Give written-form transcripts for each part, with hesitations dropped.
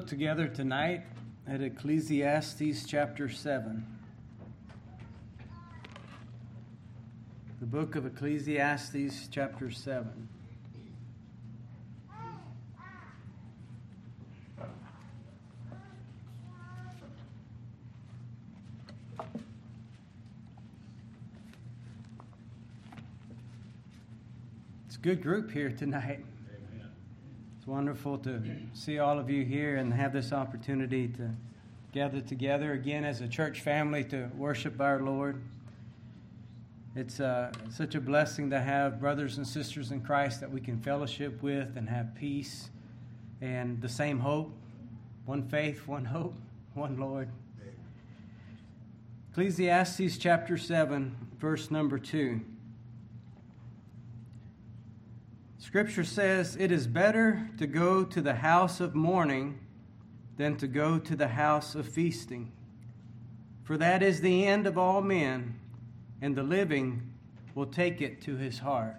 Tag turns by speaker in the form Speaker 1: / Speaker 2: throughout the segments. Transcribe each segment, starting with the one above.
Speaker 1: look together tonight at Ecclesiastes chapter 7. The book of Ecclesiastes chapter 7. It's a good group here tonight. It's wonderful to see all of you here and have this opportunity to gather together again as a church family to worship our Lord. It's such a blessing to have brothers and sisters in Christ that we can fellowship with and have peace and the same hope, one faith, one hope, one Lord. Ecclesiastes chapter 7, verse number 2. Scripture says, "It is better to go to the house of mourning than to go to the house of feasting. For that is the end of all men, and the living will take it to his heart."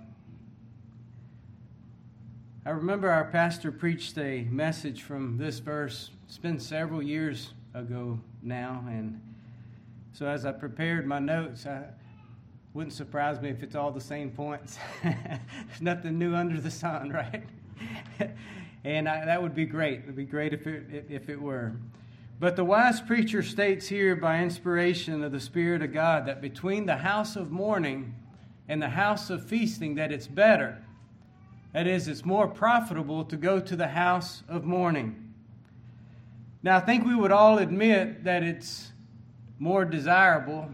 Speaker 1: I remember our pastor preached a message from this verse. It's been several years ago now, and so as I prepared my notes, wouldn't surprise me if it's all the same points. There's nothing new under the sun, right? And that would be great. It would be great if it were. But the wise preacher states here by inspiration of the Spirit of God that between the house of mourning and the house of feasting, that it's better. That is, it's more profitable to go to the house of mourning. Now, I think we would all admit that it's more desirable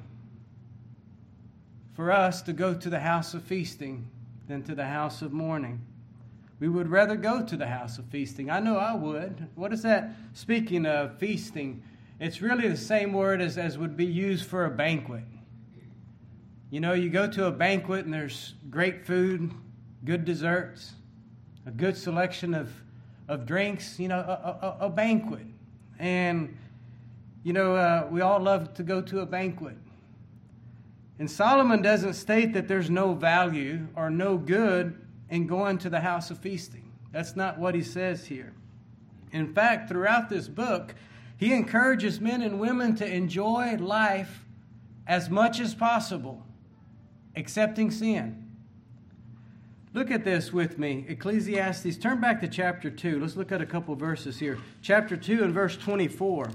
Speaker 1: for us to go to the house of feasting than to the house of mourning. We would rather go to the house of feasting. I know I would. What is that? Speaking of feasting, it's really the same word as would be used for a banquet. You know, you go to a banquet and there's great food, good desserts, a good selection of drinks, you know, a banquet. And, you know, we all love to go to a banquet. And Solomon doesn't state that there's no value or no good in going to the house of feasting. That's not what he says here. In fact, throughout this book, he encourages men and women to enjoy life as much as possible, accepting sin. Look at this with me. Ecclesiastes, turn back to chapter 2. Let's look at a couple verses here. Chapter 2 and verse 24.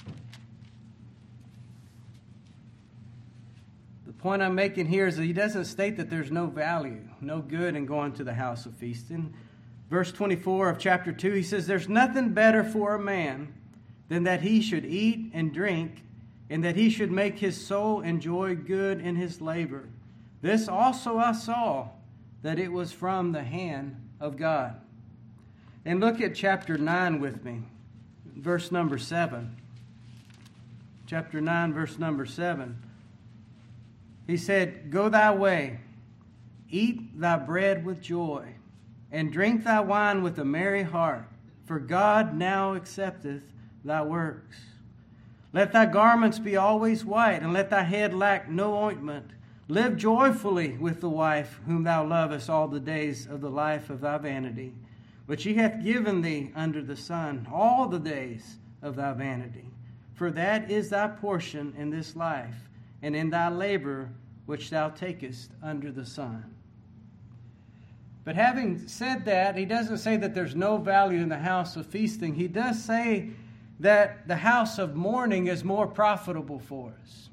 Speaker 1: The point I'm making here is that he doesn't state that there's no value, no good in going to the house of feasting. Verse 24 of chapter 2, he says, "There's nothing better for a man than that he should eat and drink, and that he should make his soul enjoy good in his labor. This also I saw, that it was from the hand of God." And look at chapter 9 with me, verse number 7. Chapter 9, verse number 7. He said, "Go thy way, eat thy bread with joy, and drink thy wine with a merry heart, for God now accepteth thy works. Let thy garments be always white, and let thy head lack no ointment. Live joyfully with the wife whom thou lovest all the days of the life of thy vanity, which he hath given thee under the sun all the days of thy vanity. For that is thy portion in this life, and in thy labor which thou takest under the sun." But having said that, he doesn't say that there's no value in the house of feasting. He does say that the house of mourning is more profitable for us.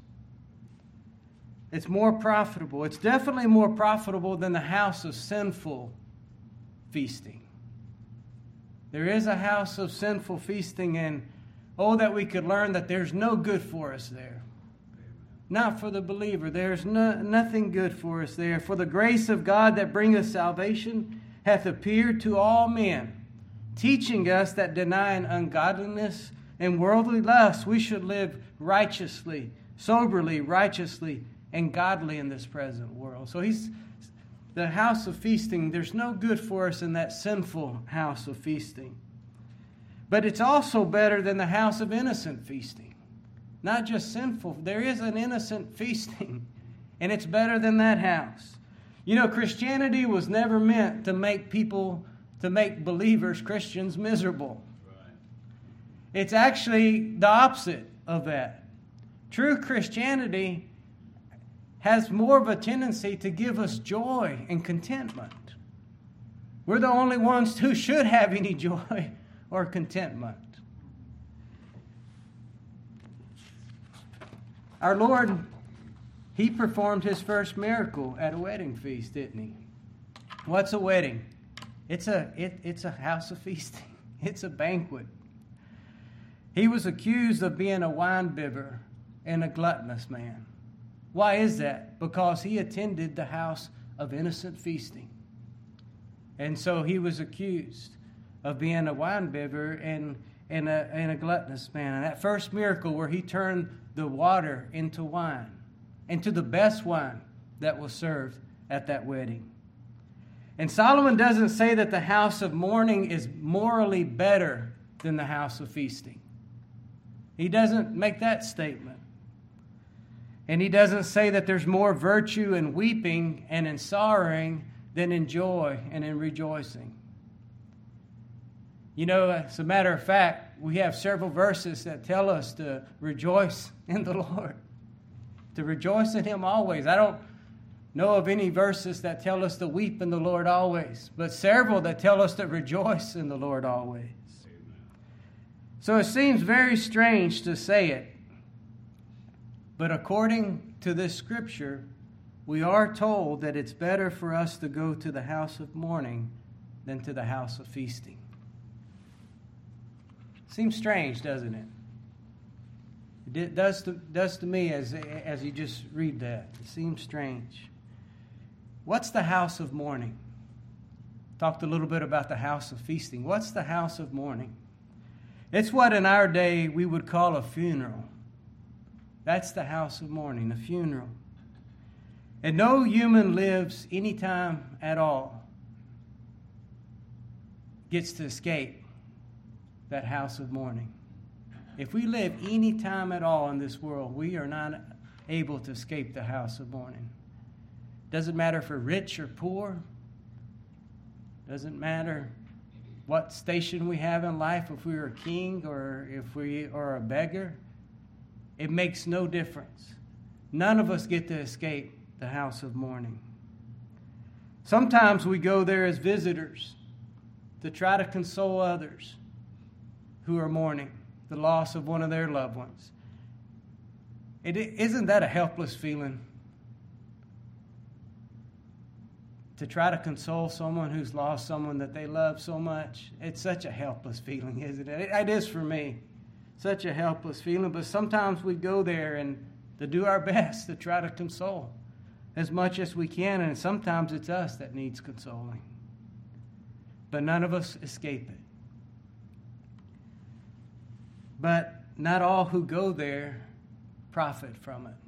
Speaker 1: It's more profitable. It's definitely more profitable than the house of sinful feasting. There is a house of sinful feasting, and oh, that we could learn that there's no good for us there. Not for the believer. There's nothing good for us there. "For the grace of God that bringeth salvation hath appeared to all men, teaching us that denying ungodliness and worldly lust, we should live righteously, soberly, righteously, and godly in this present world." So the house of feasting, there's no good for us in that sinful house of feasting. But it's also better than the house of innocent feasting. Not just sinful. There is an innocent feasting, and it's better than that house. You know, Christianity was never meant to make believers, Christians, miserable. It's actually the opposite of that. True Christianity has more of a tendency to give us joy and contentment. We're the only ones who should have any joy or contentment. Our Lord, He performed His first miracle at a wedding feast, didn't He? What's a wedding? It's a house of feasting. It's a banquet. He was accused of being a wine-bibber and a gluttonous man. Why is that? Because he attended the house of innocent feasting. And so he was accused of being a wine-bibber and a gluttonous man. And that first miracle where he turned the water into wine, into the best wine that was served at that wedding. And Solomon doesn't say that the house of mourning is morally better than the house of feasting. He doesn't make that statement. And he doesn't say that there's more virtue in weeping and in sorrowing than in joy and in rejoicing. You know, as a matter of fact, we have several verses that tell us to rejoice in the Lord, to rejoice in Him always. I don't know of any verses that tell us to weep in the Lord always, but several that tell us to rejoice in the Lord always. So it seems very strange to say it, but according to this scripture, we are told that it's better for us to go to the house of mourning than to the house of feasting. Seems strange, doesn't it? It does to me as you just read that. It seems strange. What's the house of mourning? Talked a little bit about the house of feasting. What's the house of mourning? It's what in our day we would call a funeral. That's the house of mourning, a funeral. And no human lives any time at all gets to escape that house of mourning. If we live any time at all in this world, we are not able to escape the house of mourning. Doesn't matter if we're rich or poor. Doesn't matter what station we have in life, if we're a king or if we are a beggar. It makes no difference. None of us get to escape the house of mourning. Sometimes we go there as visitors to try to console others who are mourning the loss of one of their loved ones. Isn't that a helpless feeling? To try to console someone who's lost someone that they love so much. It's such a helpless feeling, isn't it? It is for me. Such a helpless feeling. But sometimes we go there and to do our best to try to console as much as we can. And sometimes it's us that needs consoling. But none of us escape it. But not all who go there profit from it.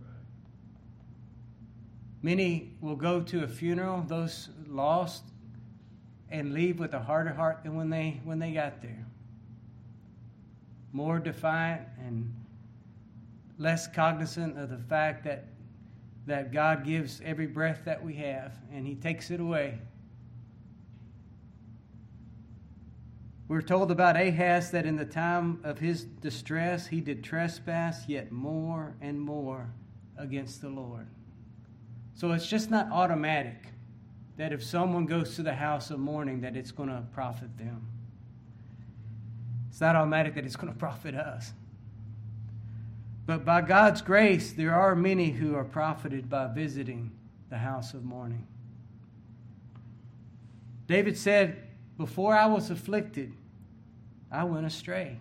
Speaker 1: Many will go to a funeral, those lost, and leave with a harder heart than when they got there. More defiant and less cognizant of the fact that God gives every breath that we have, and He takes it away. We're told about Ahaz that in the time of his distress, he did trespass yet more and more against the Lord. So it's just not automatic that if someone goes to the house of mourning that it's going to profit them. It's not automatic that it's going to profit us. But by God's grace, there are many who are profited by visiting the house of mourning. David said, "Before I was afflicted, I went astray.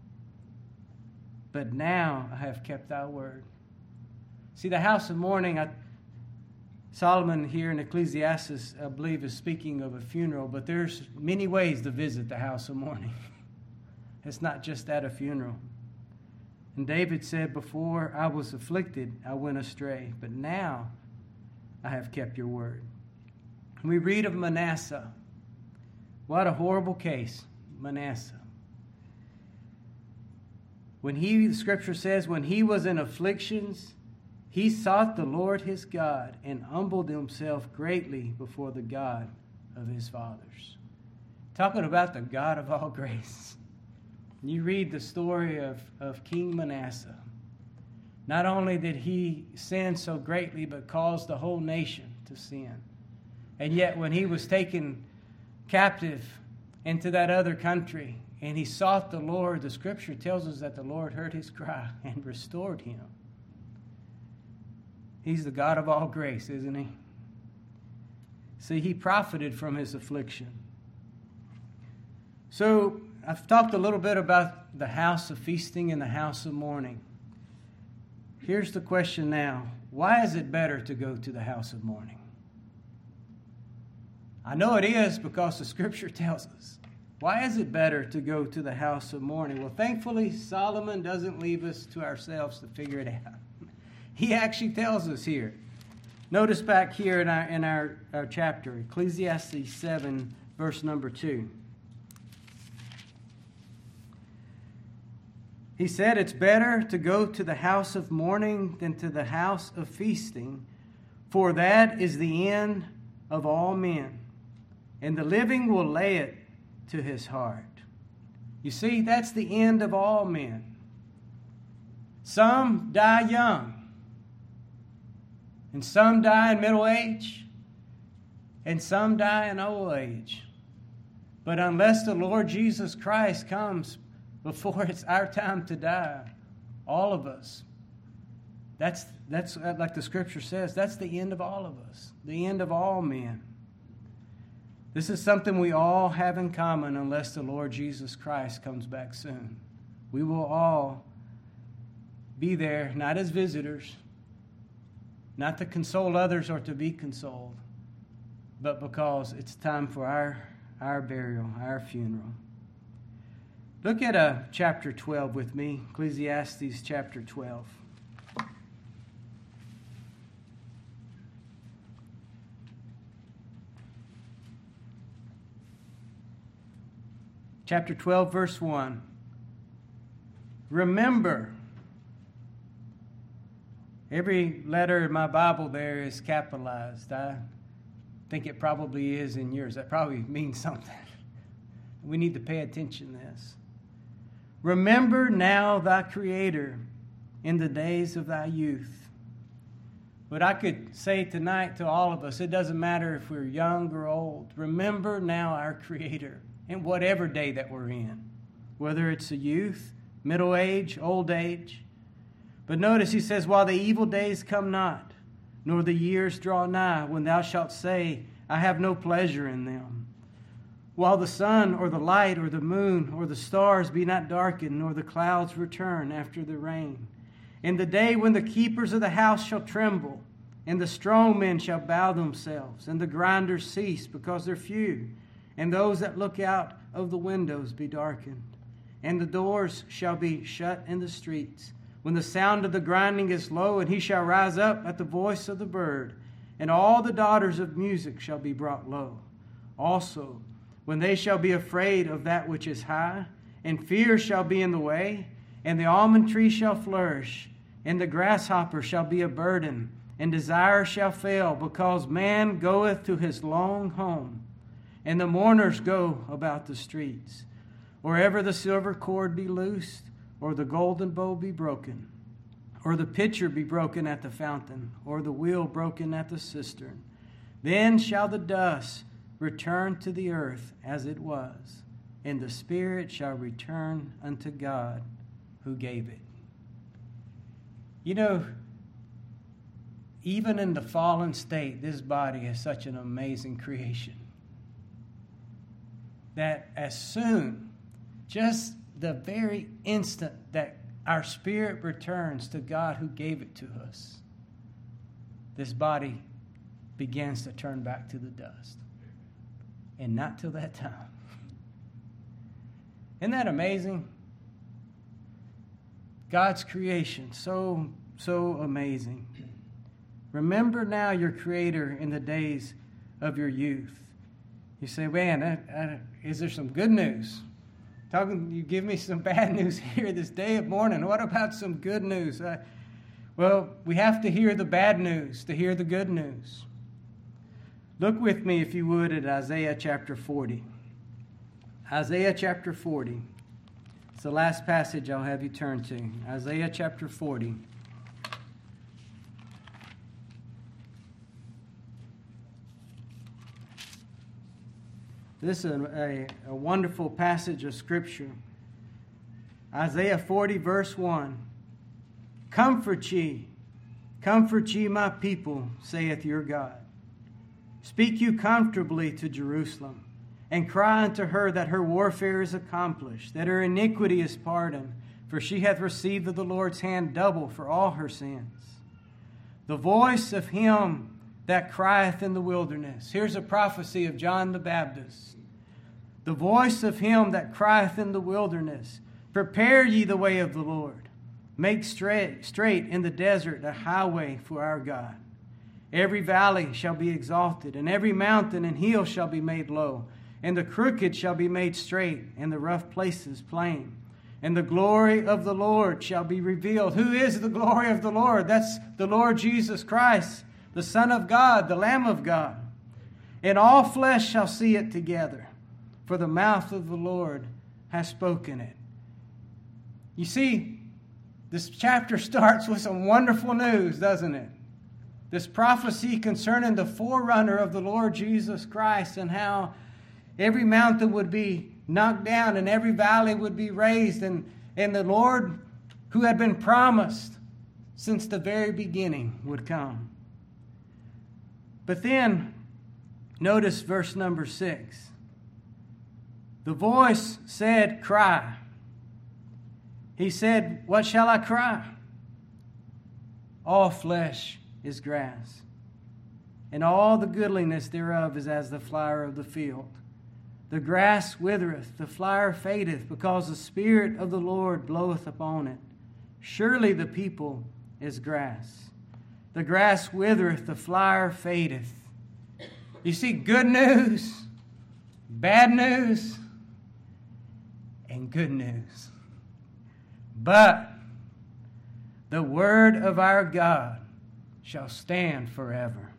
Speaker 1: But now I have kept thy word." See, the house of mourning, Solomon here in Ecclesiastes, I believe, is speaking of a funeral, but there's many ways to visit the house of mourning. It's not just at a funeral. And David said, "Before I was afflicted, I went astray, but now I have kept your word." And we read of Manasseh. What a horrible case, Manasseh. The scripture says, when he was in afflictions, he sought the Lord his God and humbled himself greatly before the God of his fathers. Talking about the God of all grace. You read the story of King Manasseh. Not only did he sin so greatly, but caused the whole nation to sin. And yet when he was taken captive into that other country and he sought the Lord, the scripture tells us that the Lord heard his cry and restored him. He's the God of all grace, isn't he? See, he profited from his affliction. So I've talked a little bit about the house of feasting and the house of mourning. Here's the question now. Why is it better to go to the house of mourning? I know it is because the scripture tells us. Why is it better to go to the house of mourning? Well, thankfully, Solomon doesn't leave us to ourselves to figure it out. He actually tells us here. Notice back here in our chapter, Ecclesiastes 7, verse number 2. He said, it's better to go to the house of mourning than to the house of feasting, for that is the end of all men, and the living will lay it to his heart. You see, that's the end of all men. Some die young, and some die in middle age, and some die in old age. But unless the Lord Jesus Christ comes before it's our time to die, all of us, that's like the scripture says, that's the end of all of us, the end of all men. This is something we all have in common unless the Lord Jesus Christ comes back soon. We will all be there, not as visitors, not to console others or to be consoled, but because it's time for our burial, our funeral. Look at chapter 12 with me, Ecclesiastes chapter 12. Chapter 12, verse 1. Remember. Every letter in my Bible there is capitalized. I think it probably is in yours. That probably means something. We need to pay attention to this. Remember now thy Creator in the days of thy youth. But I could say tonight to all of us, it doesn't matter if we're young or old. Remember now our Creator in whatever day that we're in. Whether it's a youth, middle age, old age. But notice he says, while the evil days come not, nor the years draw nigh, when thou shalt say, I have no pleasure in them. While the sun or the light or the moon or the stars be not darkened, nor the clouds return after the rain. In the day when the keepers of the house shall tremble, and the strong men shall bow themselves, and the grinders cease because they're few, and those that look out of the windows be darkened, and the doors shall be shut in the streets. When the sound of the grinding is low, and he shall rise up at the voice of the bird, and all the daughters of music shall be brought low. Also, when they shall be afraid of that which is high, and fear shall be in the way, and the almond tree shall flourish, and the grasshopper shall be a burden, and desire shall fail, because man goeth to his long home, and the mourners go about the streets. Wherever the silver cord be loosed, or the golden bowl be broken, or the pitcher be broken at the fountain, or the wheel broken at the cistern, then shall the dust return to the earth as it was, and the spirit shall return unto God who gave it. You know, even in the fallen state, this body is such an amazing creation that as soon, just the very instant that our spirit returns to God who gave it to us, this body begins to turn back to the dust. And not till that time. Isn't that amazing? God's creation, so amazing. Remember now your Creator in the days of your youth. You say, man, is there some good news? You give me some bad news here this day of morning. What about some good news? Well, we have to hear the bad news to hear the good news. Look with me, if you would, at Isaiah chapter 40. Isaiah chapter 40. It's the last passage I'll have you turn to. Isaiah chapter 40. This is a wonderful passage of Scripture. Isaiah 40, verse 1. Comfort ye, my people, saith your God. Speak you comfortably to Jerusalem, and cry unto her that her warfare is accomplished, that her iniquity is pardoned, for she hath received of the Lord's hand double for all her sins. The voice of him that crieth in the wilderness. Here's a prophecy of John the Baptist. The voice of him that crieth in the wilderness, prepare ye the way of the Lord. Make straight in the desert a highway for our God. Every valley shall be exalted, and every mountain and hill shall be made low, and the crooked shall be made straight, and the rough places plain. And the glory of the Lord shall be revealed. Who is the glory of the Lord? That's the Lord Jesus Christ, the Son of God, the Lamb of God. And all flesh shall see it together, for the mouth of the Lord has spoken it. You see, this chapter starts with some wonderful news, doesn't it? This prophecy concerning the forerunner of the Lord Jesus Christ, and how every mountain would be knocked down and every valley would be raised, and the Lord who had been promised since the very beginning would come. But then, notice verse number 6. The voice said, cry. He said, what shall I cry? All flesh is grass, and all the goodliness thereof is as the flower of the field. The grass withereth, the flower fadeth, because the Spirit of the Lord bloweth upon it. Surely the people is grass. The grass withereth, the flower fadeth. You see, good news, bad news, and good news. But the word of our God shall stand forever.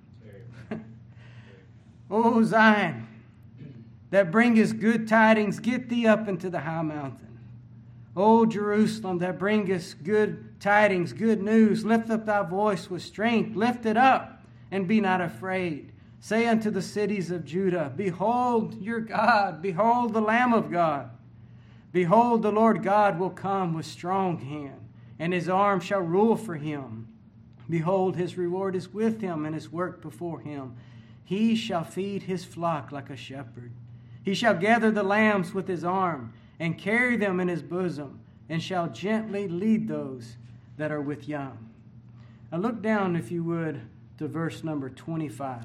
Speaker 1: O Zion, that bringest good tidings, get thee up into the high mountain. O Jerusalem, that bringest good tidings, good news, lift up thy voice with strength. Lift it up, and be not afraid. Say unto the cities of Judah, behold your God, behold the Lamb of God. Behold, the Lord God will come with strong hand, and his arm shall rule for him. Behold, his reward is with him, and his work before him. He shall feed his flock like a shepherd. He shall gather the lambs with his arm, and carry them in his bosom, and shall gently lead those that are with young. Now look down, if you would, to verse number 25.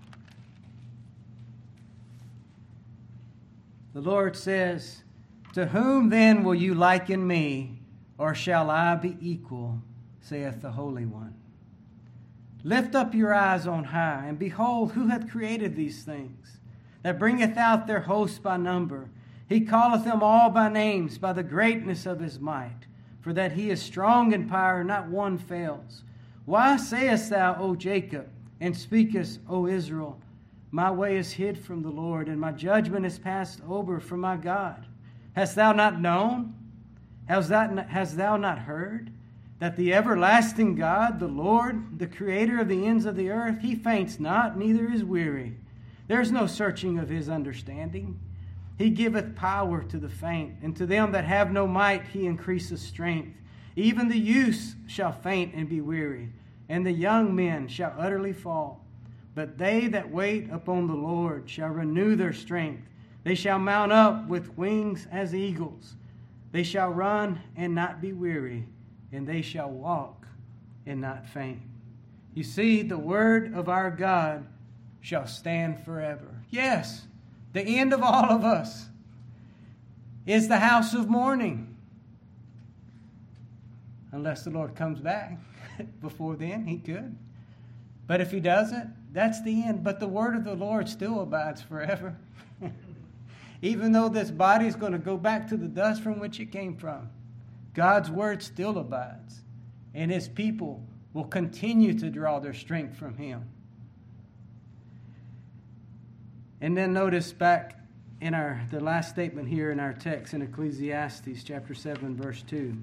Speaker 1: The Lord says, to whom then will you liken me, or shall I be equal, saith the Holy One? Lift up your eyes on high, and behold, who hath created these things, that bringeth out their hosts by number. He calleth them all by names, by the greatness of his might. For that he is strong in power, not one fails. Why sayest thou, O Jacob, and speakest, O Israel, my way is hid from the Lord, and my judgment is passed over from my God? Hast thou not known? Hast thou not heard? That the everlasting God, the Lord, the creator of the ends of the earth, he faints not, neither is weary. There is no searching of his understanding. He giveth power to the faint, and to them that have no might he increaseth strength. Even the youths shall faint and be weary, and the young men shall utterly fall. But they that wait upon the Lord shall renew their strength. They shall mount up with wings as eagles. They shall run and not be weary, and they shall walk and not faint. You see, the word of our God shall stand forever. Yes, the end of all of us is the house of mourning. Unless the Lord comes back before then, he could. But if he doesn't, that's the end. But the word of the Lord still abides forever. Even though this body is going to go back to the dust from which it came from, God's word still abides. And his people will continue to draw their strength from him. And then notice back in the last statement here in our text in Ecclesiastes chapter 7, verse 2.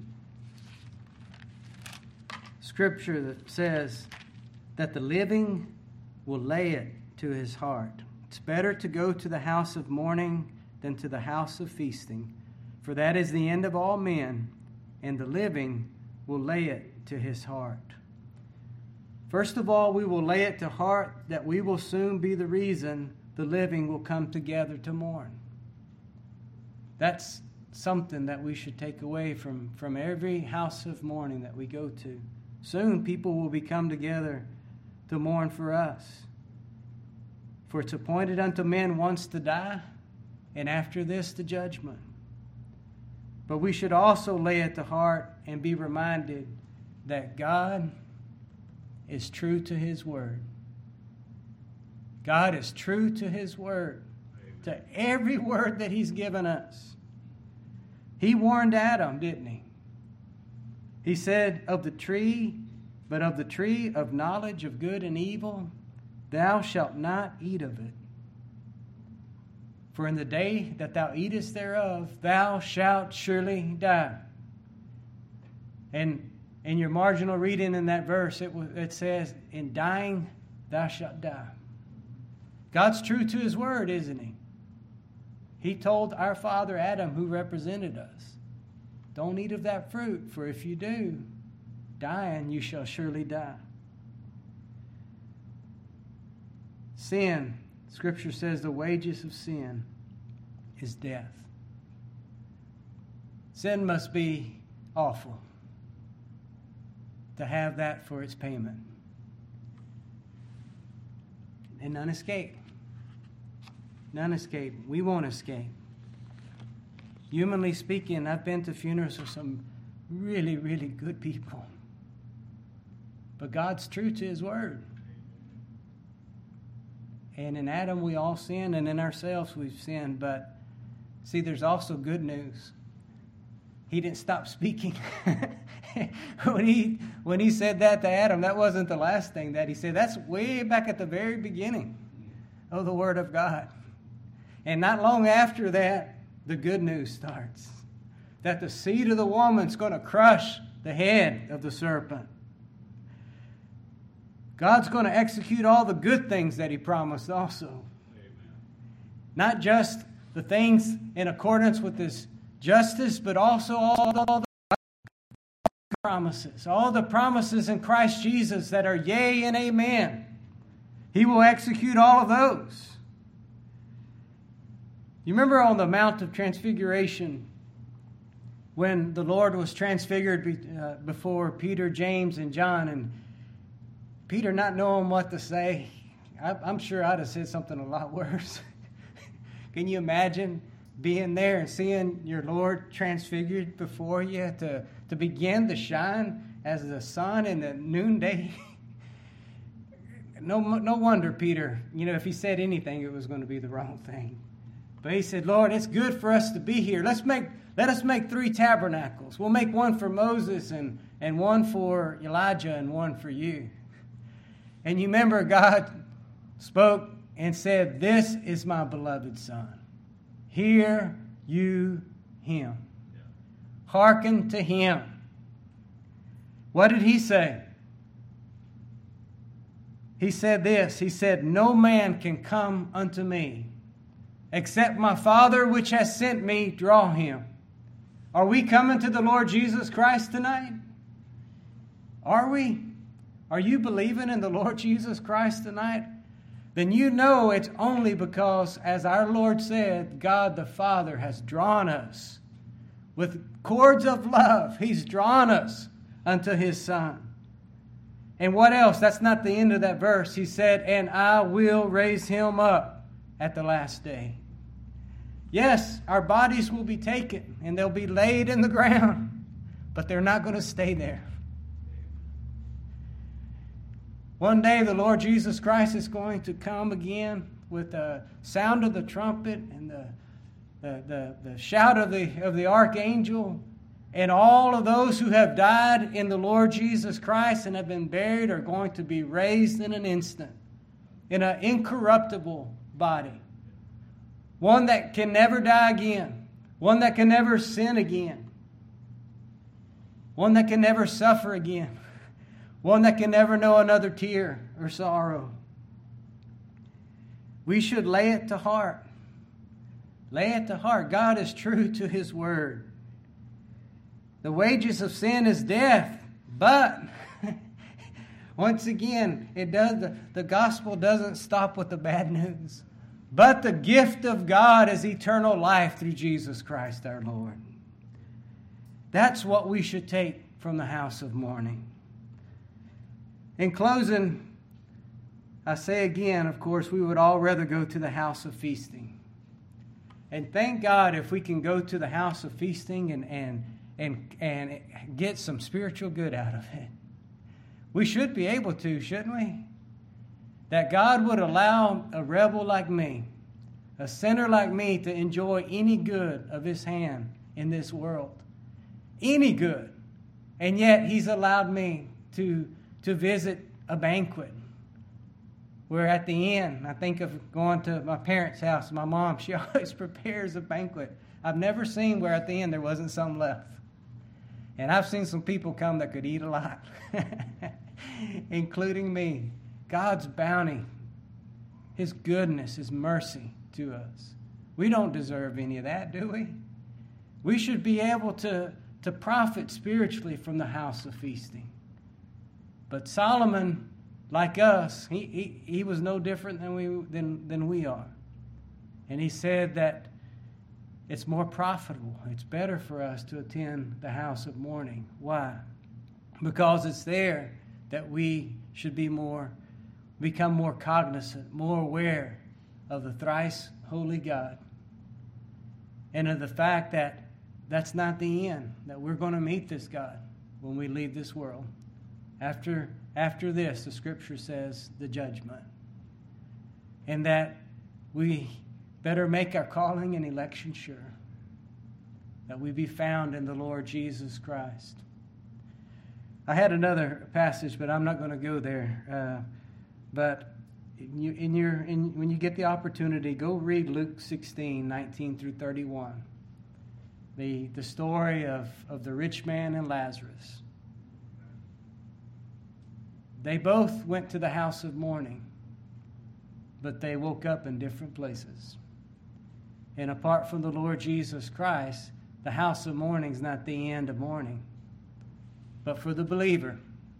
Speaker 1: Scripture that says that the living will lay it to his heart. It's better to go to the house of mourning than to the house of feasting, for that is the end of all men, and the living will lay it to his heart. First of all, we will lay it to heart that we will soon be the reason the living will come together to mourn. That's something that we should take away from every house of mourning that we go to. Soon people will be come together to mourn for us. For it's appointed unto men once to die, and after this the judgment. But we should also lay it to heart and be reminded that God is true to his word. God is true to his word, to every word that he's given us. He warned Adam, didn't he? He said, of the tree of knowledge of good and evil, thou shalt not eat of it. For in the day that thou eatest thereof, thou shalt surely die. And in your marginal reading in that verse, it says, in dying, thou shalt die. God's true to his word, isn't he? He told our father Adam, who represented us, don't eat of that fruit, for if you do, dying, you shall surely die. Sin, Scripture says the wages of sin is death. Sin must be awful to have that for its payment. And none escape. None escape. We won't escape. Humanly speaking, I've been to funerals of some really, really good people. But God's true to his word. And in Adam we all sin, and in ourselves we've sinned. But see, there's also good news. He didn't stop speaking. When he said that to Adam, that wasn't the last thing that he said. That's way back at the very beginning of the Word of God. And not long after that, the good news starts. That the seed of the woman's going to crush the head of the serpent. God's going to execute all the good things that he promised also. Amen. Not just the things in accordance with his justice, but also all the promises. All the promises in Christ Jesus that are yea and amen. He will execute all of those. You remember on the Mount of Transfiguration, when the Lord was transfigured before Peter, James, and John, and Peter not knowing what to say, I'm sure I'd have said something a lot worse. Can you imagine being there and seeing your Lord transfigured before you to begin to shine as the sun in the noonday? No wonder Peter, if he said anything, it was going to be the wrong thing. But he said, Lord, it's good for us to be here. Let us make 3 tabernacles. We'll make one for Moses and one for Elijah and one for you. And you remember God spoke and said, this is my beloved Son. Hear you him. Hearken to him. What did he say? He said this. He said, no man can come unto me except my Father which has sent me draw him. Are we coming to the Lord Jesus Christ tonight? Are we? Are you believing in the Lord Jesus Christ tonight? Then you know it's only because, as our Lord said, God the Father has drawn us. With cords of love, he's drawn us unto his Son. And what else? That's not the end of that verse. He said, and I will raise him up at the last day. Yes, our bodies will be taken and they'll be laid in the ground, but they're not going to stay there. One day the Lord Jesus Christ is going to come again with the sound of the trumpet and the shout of the archangel, and all of those who have died in the Lord Jesus Christ and have been buried are going to be raised in an instant in an incorruptible body. one that can never die again, one that can never sin again, one that can never suffer again, one that can never know another tear or sorrow. We should lay it to heart. Lay it to heart. God is true to His word. The wages of sin is death, but once again, the gospel doesn't stop with the bad news. But the gift of God is eternal life through Jesus Christ our Lord. That's what we should take from the house of mourning. In closing, I say again, of course, we would all rather go to the house of feasting. And thank God if we can go to the house of feasting and get some spiritual good out of it. We should be able to, shouldn't we? That God would allow a rebel like me, a sinner like me, to enjoy any good of His hand in this world. Any good. And yet He's allowed me to visit a banquet. Where at the end, I think of going to my parents' house. My mom, she always prepares a banquet. I've never seen where at the end there wasn't some left. And I've seen some people come that could eat a lot, including me. God's bounty, His goodness, His mercy to us. We don't deserve any of that, do we? We should be able to profit spiritually from the house of feasting. But Solomon, like us, he was no different than we are. And he said that it's more profitable. It's better for us to attend the house of mourning. Why? Because it's there that we should become more cognizant, more aware of the thrice holy God. And of the fact that that's not the end, that we're going to meet this God when we leave this world. After this, the Scripture says, the judgment. And that we better make our calling and election sure. That we be found in the Lord Jesus Christ. I had another passage, but I'm not going to go there. But when you get the opportunity, go read Luke 16, 19 through 31. The story of the rich man and Lazarus. They both went to the house of mourning, but they woke up in different places. And apart from the Lord Jesus Christ, the house of mourning is not the end of mourning. But for the believer,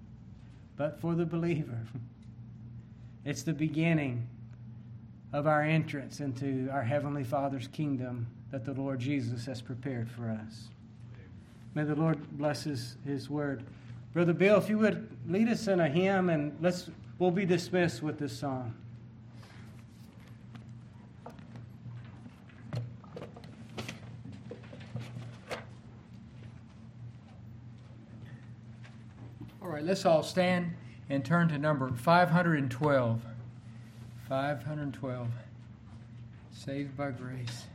Speaker 1: it's the beginning of our entrance into our Heavenly Father's kingdom that the Lord Jesus has prepared for us. May the Lord bless His word. Brother Bill, if you would lead us in a hymn, and we'll be dismissed with this song.
Speaker 2: All right, let's all stand and turn to number 512. 512. Saved by grace.